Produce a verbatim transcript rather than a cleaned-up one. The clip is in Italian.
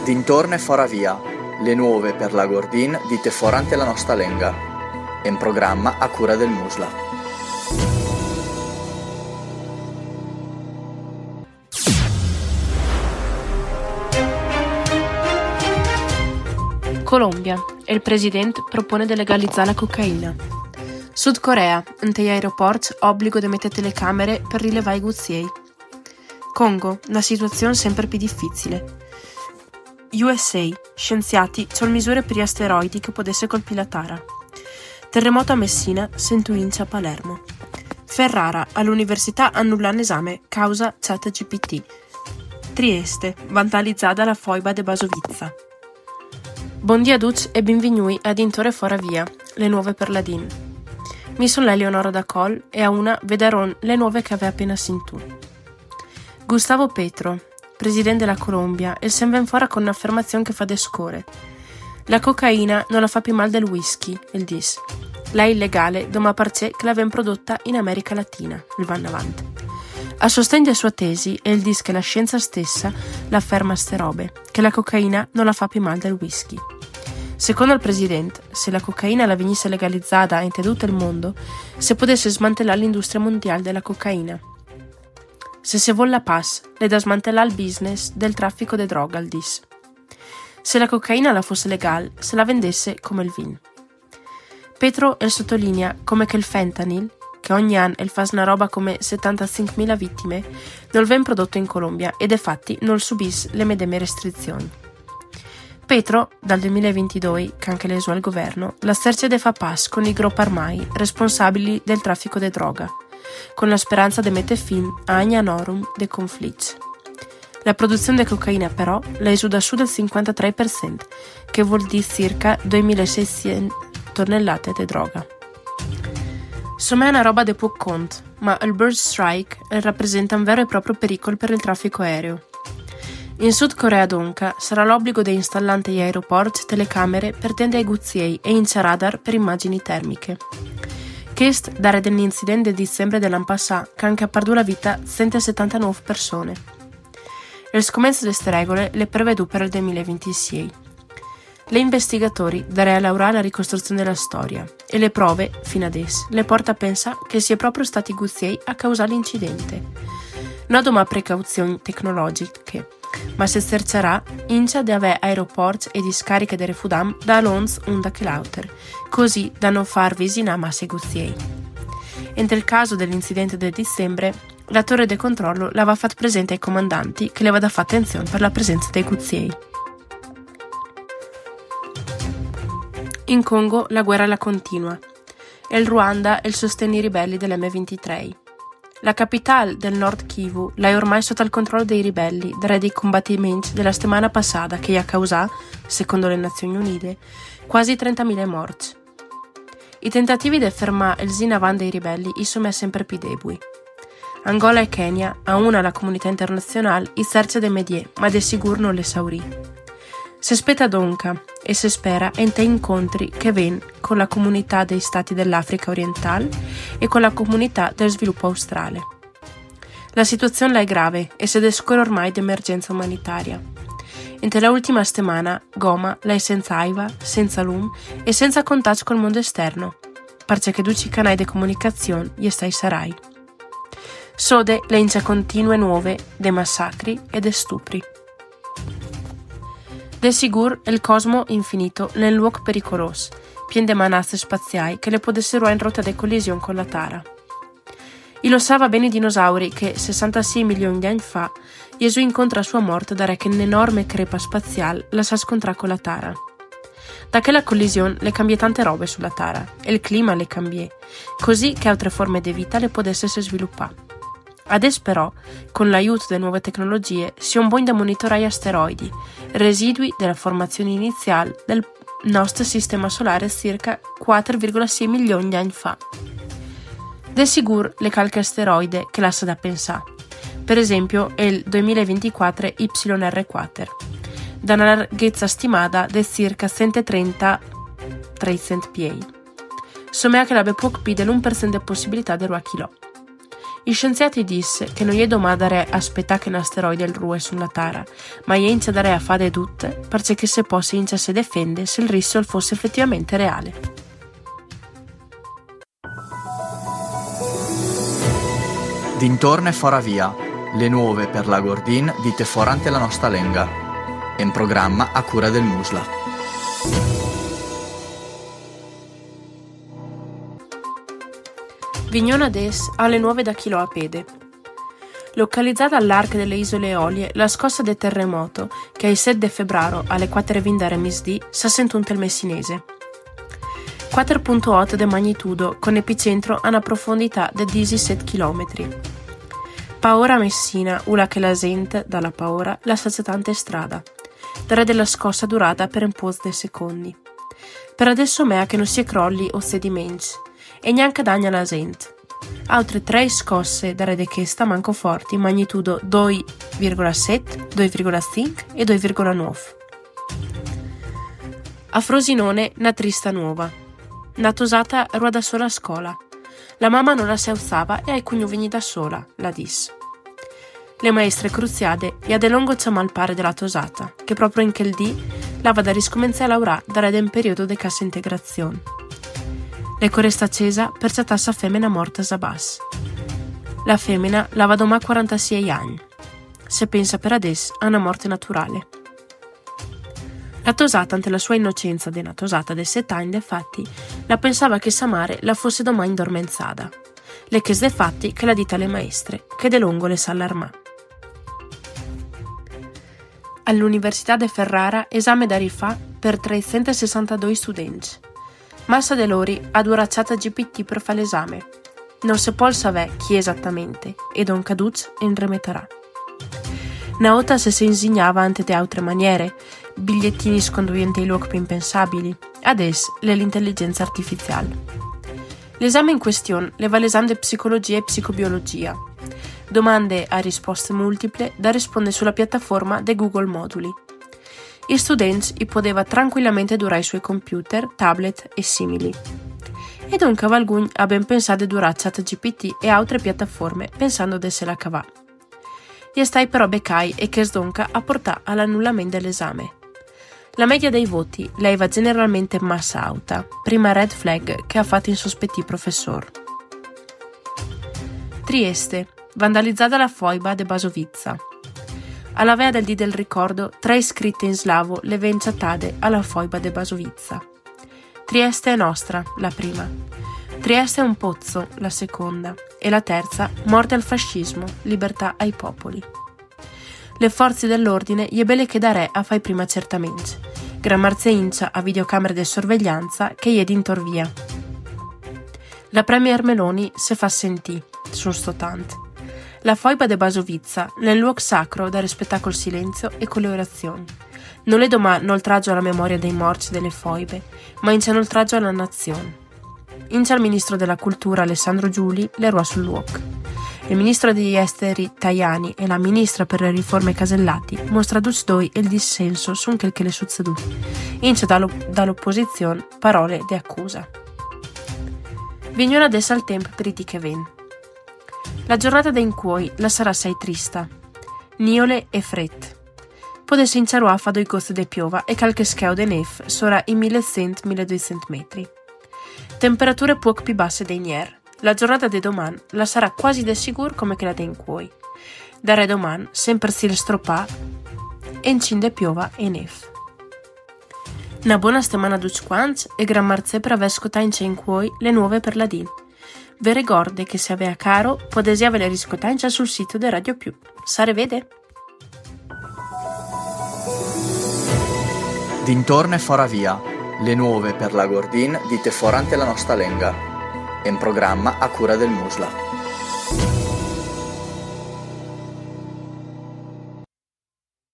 Dintorno e fora via, le nuove per la Gordin dite forante la nostra lenga. È un programma a cura del Musla. Colombia. Il presidente propone di legalizzare la cocaina. Sud Corea. In gli aeroporti obbligo di mettere telecamere per rilevare i guziei. Congo. Una situazione sempre più difficile. U S A. Scienziati sono misure per gli asteroidi che potesse colpire la Terra. Terremoto a Messina, Sentuincia a Palermo. Ferrara. All'università annulla l'esame causa ChatGPT. Trieste. Vandalizzata la foiba de Basovizza. Buondì a tutti e benvenuti a Dintore Fora Via, le nuove per la D I N. Mi sono Eleonora da Col e a una vedrò le nuove che aveva appena sentito. Gustavo Petro, presidente della Colombia, e se ven fora con un'affermazione che fa descore. La cocaina non la fa più mal del whisky, il dis. La è illegale, doma parce che l'aven prodotta in America Latina, il van avanti. A sostegno della sua tesi è il dis che la scienza stessa l'afferma ste robe, che la cocaina non la fa più mal del whisky. Secondo il presidente, se la cocaina la venisse legalizzata in tutto il mondo, si potesse smantellare l'industria mondiale della cocaina. Se si vuole la paz, le da smantellare il business del traffico di droga al dis. Se la cocaina la fosse legale, se la vendesse come il vin. Petro el sottolinea come che il fentanyl, che ogni anno fa una roba come settantacinquemila vittime, non viene prodotto in Colombia ed infatti non subisce le medesime restrizioni. Petro, dal duemilaventidue, che anche l'eso al governo, la sterce de fa pass con i gruppi armati responsabili del traffico di droga, con la speranza di mettere fine a ogni anorum de conflitti. La produzione di cocaina però la esuda su del cinquantatré per cento, che vuol dire circa duemilaseicento tonnellate di droga. Insomma è una roba de poco conto, ma il Bird Strike rappresenta un vero e proprio pericolo per il traffico aereo. In Sud Corea dunque sarà l'obbligo di installare agli aeroporti telecamere per tendere ai guziei e ince radar per immagini termiche. Questo dare dell'incidente di dicembre dell'anno passato che anche ha perduto la vita centosettantanove persone. Le scommesse di queste regole le prevedu per il duemilaventisei. Le investigatori daranno a lavorare la ricostruzione della storia e le prove, fino adesso, le porta a pensare che sia proprio stati i guziei a causare l'incidente. Non doma precauzioni tecnologiche, ma si cercherà incia di avere aeroporti e discariche di refudam da Alons unda che l'auter, così da non far visinare massa i guziei. E nel caso dell'incidente del dicembre, la torre di controllo l'aveva fatto presente ai comandanti che le aveva fatto attenzione per la presenza dei guziei. In Congo la guerra la continua e il Ruanda è il sostegno ai ribelli dell'emme ventitré. La capitale del Nord Kivu è ormai sotto il controllo dei ribelli dai dei combattimenti della settimana passata che ha causato, secondo le Nazioni Unite, quasi trentamila morti. I tentativi di fermare il zinavan dei ribelli sono sempre più deboli. Angola e Kenya, a una la comunità internazionale, i cerca dei medie, ma di sicuro non le saurì. Si aspetta dunque e si spera in te incontri che ven con la comunità dei stati dell'Africa orientale e con la comunità del sviluppo australe. La situazione è grave e si descorre ormai di emergenza umanitaria. In la ultima settimana Goma è senza aiva, senza lume e senza contatto col mondo esterno, perché duci canali di comunicazione gli stai sarai. Sode le ince continue nuove dei massacri e dei stupri. De sicuro il cosmo infinito è un luogo pericoloso, pieno di manazze spaziali che le potessero in rotta di collisione con la Terra. E lo sa bene i dinosauri che, sessantasei milioni di anni fa, Gesù incontra sua morte da re che un'enorme crepa spaziale la sa scontrare con la Terra. Da quella collisione le cambie tante robe sulla Terra, e il clima le cambie, così che altre forme di vita le potessero sviluppare. Adesso però, con l'aiuto delle nuove tecnologie, si è un buon da monitorare asteroidi, residui della formazione iniziale del nostro sistema solare circa quattro virgola sei milioni di anni fa. De sicuro le calche asteroide che lascia da pensare. Per esempio è il duemilaventiquattro Y R quattro, da una larghezza stimata di circa centotrenta trecento piedi. Somea che l'abbia poco più dell'uno per cento di possibilità di ruolo chilò. Gli scienziati disse che non gli domandare aspettare che un asteroide il rue sulla Terra, ma gli dare a fare tutte perché se possa se difende se il rischio fosse effettivamente reale. Dintorno e fora via, le nuove per la Gordin di Teforante la nostra lenga, in programma a cura del Musla. Vignona des alle nuove da Chilo a Pede. Localizzata all'arco delle isole Eolie, la scossa del terremoto, che il sette febbraio alle quattro e venti misdì s'ha sentuto il messinese. quattro virgola otto di magnitudo, con epicentro a una profondità di diciassette chilometri. Paura Messina, ula che la gente, dalla paura, la sta tante strada. Dare della scossa durata per un po' di secondi. Per adesso mea che non si crolli o sedimenti, e neanche dagna la gente. Altre tre scosse da rede che sta manco forti, magnitudo due virgola sette, due virgola cinque e due virgola nove. A Frosinone, una trista nuova. La tosata era da sola a scuola. La mamma non la si alzava e ai cugno veni da sola, la disse. Le maestre cruziade gli ha de longo malpare della tosata, che proprio in quel dì l'ava da riscominciare a lavorare da rede in periodo di cassa integrazione. Le coresta accesa per cittassa femmina morta Zabas. La femmina l'ava domà quarantasei anni. Se pensa per adesso a una morte naturale. La tosata, ante la sua innocenza de una tosata de sette anni, defatti, la pensava che sa mare la fosse domani indormenzada. Le che defatti che la dita alle maestre, che de longo le s'allarmà. All'Università de Ferrara esame da rifà per trecentosessantadue studenti. Massa de lori ha duracciata G P T per fare l'esame. Non si può sapere chi esattamente, e Don Caduz in remetterà. Una volta se si insegnava ante de altre maniere, bigliettini sconduenti ai luoghi più impensabili, adesso le l'intelligenza artificiale. L'esame in questione leva l'esame di psicologia e psicobiologia. Domande a risposte multiple da rispondere sulla piattaforma de Google Moduli. Gli studenti i poteva tranquillamente durare i suoi computer, tablet e simili. E dunque alcuni ha ben pensato di durare ChatGPT e altre piattaforme pensando di se la cavà. Gli stai però beccai e che sdonca a portare all'annullamento dell'esame. La media dei voti lei va generalmente massa alta, prima red flag che ha fatto insospettire il professor. Trieste, vandalizzata la foiba de Basovizza. Alla vea del dì del ricordo, tre scritte in slavo le venciatate alla foiba de Basovizza. Trieste è nostra, la prima. Trieste è un pozzo, la seconda. E la terza, morte al fascismo, libertà ai popoli. Le forze dell'ordine gli belle che da re a fai prima certamente. Gran Marzia incia a videocamere di sorveglianza che gli è dintor via. La premier Meloni se fa sentì, su sto tanto. La foiba de Basovizza, nel luogo sacro da rispettare col silenzio e con le orazioni. Non le domà n'oltraggio alla memoria dei morti delle foibe, ma incia n'oltraggio alla nazione. Incia il ministro della cultura Alessandro Giuli le ruà sul luogo. Il ministro degli esteri Tajani e la ministra per le riforme Casellati mostra dus doi il dissenso su quel che le succedù. Incia dall'op- dall'opposizione parole di accusa. Vignona adesso al tempo per i di che ven. La giornata in cui la sarà sei trista. Niole e fred. Potesse inciarò a fa due coste de piova e qualche scheo de nef sarà in millecento milleduecento metri. Temperature poco più basse dei nier. La giornata di domani la sarà quasi de sicuro come che la de in cui. Da re domani sempre si stropà e incinde piova e nef. Una buona settimana a tutti quanti e gran marze per aver ascoltato in c'è in cui le nuove per la D I N. Vi ricordo che se aveva caro potete avere riscottare sul sito di Radio Più. Sare vede? Dintorno e fora via, le nuove per la Gordin di Teforante la nostra lenga, in programma a cura del Musla.